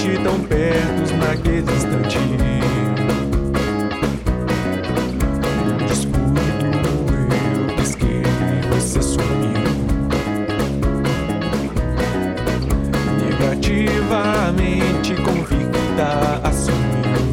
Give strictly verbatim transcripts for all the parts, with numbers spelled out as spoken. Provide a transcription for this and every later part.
senti tão perto naquele instante. No descuido eu pisquei e você sumiu. Negativamente convicta assumiu.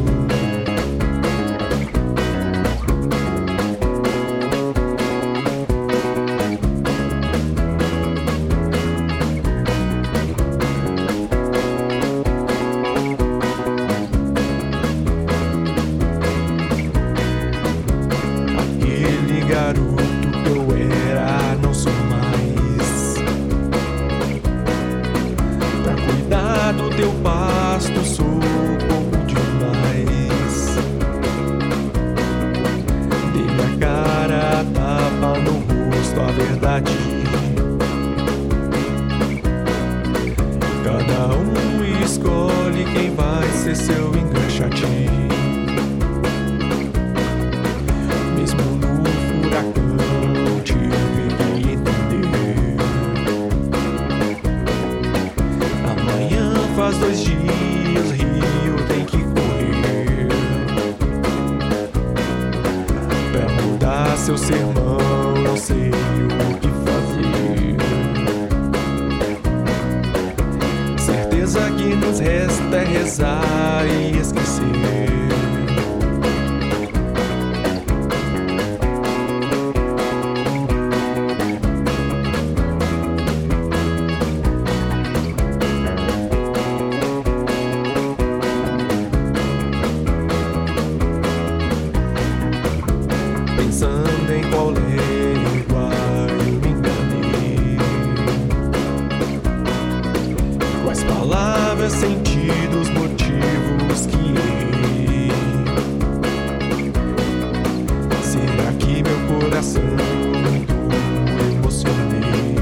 Garoto que eu era, não sou mais. Pra cuidar do teu pasto sou pouco demais. Dei a cara, tapa no rosto, a verdade. Cada um escolhe quem vai ser seu engraxate. Mesmo no furacão tive que entender. Amanhã faz dois dias, Rio tem que correr. Pra mudar seu sermão, não sei o que fazer. Certeza que nos resta é rezar e esquecer. Pensando em qual língua eu me enganei. Quais palavras, sentidos, motivos que errei. Será que meu coração muito emocionei?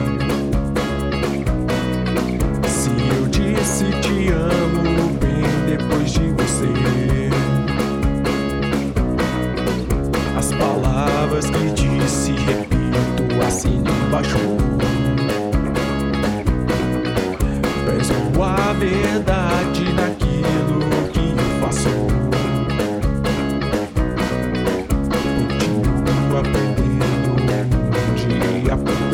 Se eu disse te amo bem depois de você, as palavras que disse, repito, assim embaixo. Peço a verdade naquilo que eu faço. Continuo aprendendo um dia.